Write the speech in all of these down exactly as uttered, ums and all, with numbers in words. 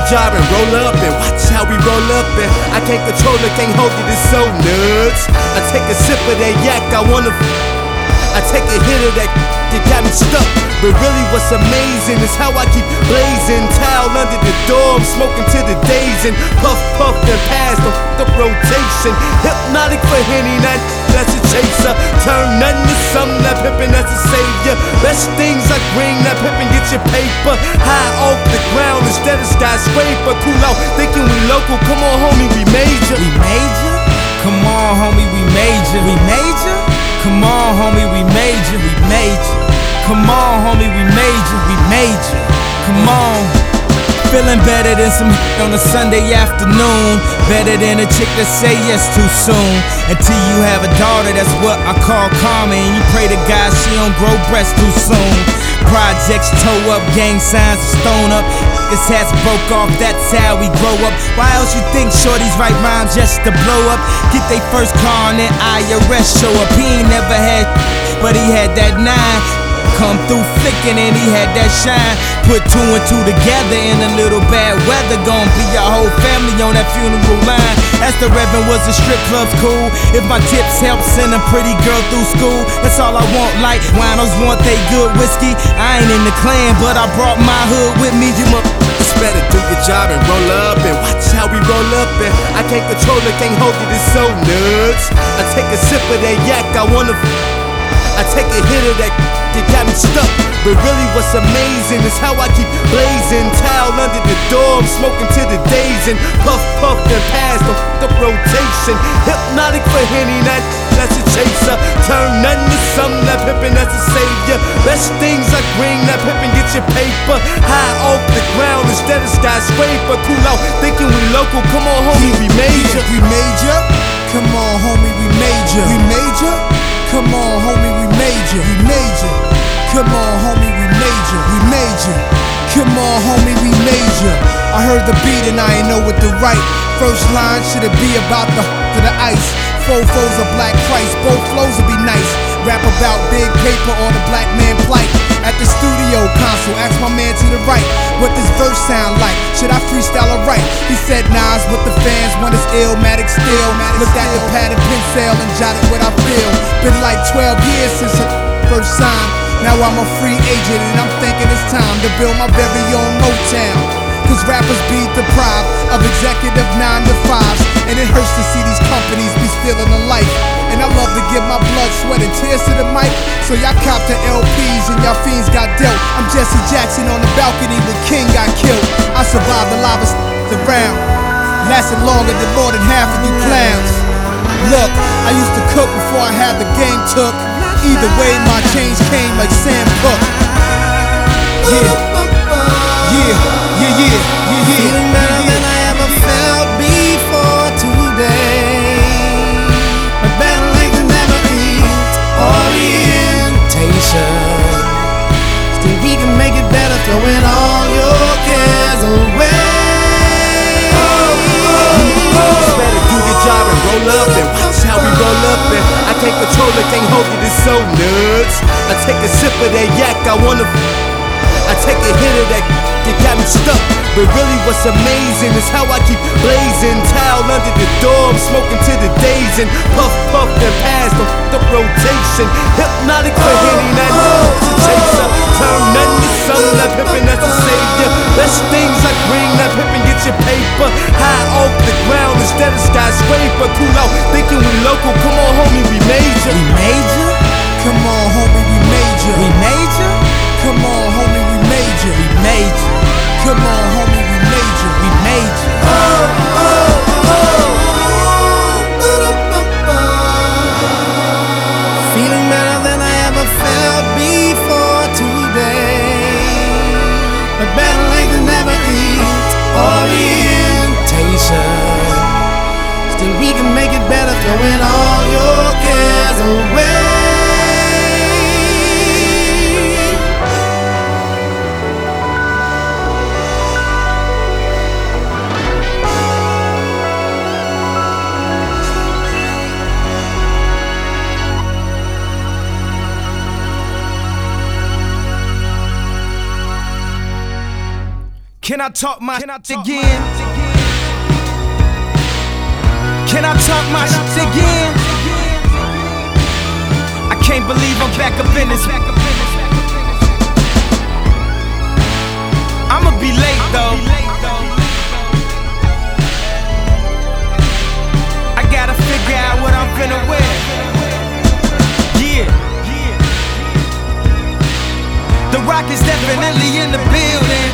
job and roll up and watch how we roll up. And I can't control it, can't hold it, it's so nuts. I take a sip of that yak, I wanna f I take a hit of that, it got me stuck. But really what's amazing is how I keep blazing. Towel under the door, I'm smoking to the days. And puff, puff, and pass the f*** up rotation. Hypnotic for Henny, that that's a chaser. Turn nothing to something, that pimpin', that's a savior. Best things I bring, that pimpin', get your paper. High off the ground instead of skyscraper. Cool out, thinking we local, come on homie, we major. We major? Come on homie, we major. We major? Come on homie, we major. We major. Come on homie, we major. We major. Come on. Feeling better than some on a Sunday afternoon. Better than a chick that say yes too soon. Until you have a daughter, that's what I call karma. And you pray to God she don't grow breasts too soon. Projects toe up, gang signs stone up. His hats broke off, that's how we grow up. Why else you think shorties write rhymes just to blow up? Get they first car and then I R S show up. He ain't never had, but he had that nine. Come through flickin' and he had that shine. Put two and two together in a little bad weather. Gon' be our whole family on that funeral line. Ask the Reverend, was the strip clubs cool? If my tips help send a pretty girl through school, that's all I want, like winos want they good whiskey. I ain't in the clan, but I brought my hood with me. You must better do your job and roll up and watch how we roll up. And I can't control it, can't hold it, it's so nuts. I take a sip of that yak, I wanna f I take a hit of that, it got me stuck. But really what's amazing is how I keep blazing. Towel under the door, I'm smoking to the days. And puff, puff, and pass the f*** up rotation. Hypnotic for Henny, that that's a chaser. Turn nothing to something, that pimpin', that's a savior. Best things I bring, that pimpin', get your paper. High off the ground instead of skyscraper. Cool out, thinking we local, come on homie, we major. We major? Come on homie, we major. We major? Come on homie, we major. We major. Come on homie, we major. We major. Come on homie, we major. I heard the beat and I ain't know what to write. First line, should it be about the to the ice? Four foes of black Christ, both flows will be nice. Rap about big paper or the black man plight. At the studio console, ask my man to the right, what this verse sound like? Should I freestyle or write? He said Nas with the fans, one is Illmatic still. Looked at the pad and pencil and jotted what I feel. Been like twelve years since I first signed. Now I'm a free agent and I'm thinking it's time to build my very own Motown. Cause rappers be deprived of executive nine to fives, and it hurts to see these companies be stealing the life. And I love to give my blood, sweat, and tears to the mic. So y'all cop the L Ps and y'all fiends got dealt. I'm Jesse Jackson on the balcony when King got killed. I survived the lava around, lasted longer than more than half of you clowns. Look, I used to cook before I had the game took. Either way, my change came like Sam Cooke. Yeah, yeah, yeah, yeah, yeah, yeah. Feeling better than I ever felt before today. But better late than never eat. Orientation. Still we can make it better, throwing all your cares away. Better do your job and roll up and watch how we roll up. And I can't control it, can't hold it, it's so nuts. I take a sip of that yak, I wanna f I take a hit of that, it got me stuck. But really what's amazing is how I keep blazing. Towel under the door, I'm smoking to the days. And puff, puff, and pass the f*** up rotation. Hypnotic for Henny, that that's a chaser. Turn nothing to something, that pimpin', that's a savior. Best things I bring, that pimpin', get your paper. High off the ground instead of skyscraper. Cool out, thinking we local, come on homie, we major. We major? Come on homie, we major. We major? Come on homie, we major. We major. Come on homie, we major. We major. Oh, oh, oh. Feeling better than I ever felt before today. But better late than never eat. Orientation. Still we can make it better, throwing all your cares away. Can I talk my shit again? Can I talk my shit again? I can't believe I'm back up in this. I'ma be late though. I gotta figure out what I'm finna wear. Yeah. The Rock is definitely in the building.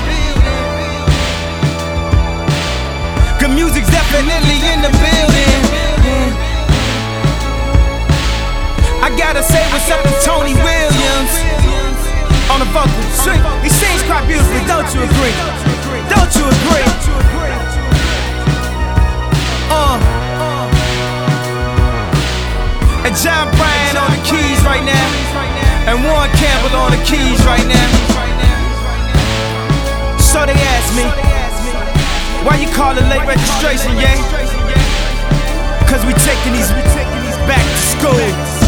Good music's definitely in the building. I gotta say what's up to Tony Williams on the vocals. He sings quite beautifully, don't you agree? Don't you agree? Uh. And John Bryan on the keys right now, and Warren Campbell on the keys right now. So they ask me, why you call it late registration, yeah? Cause we taking these back to school.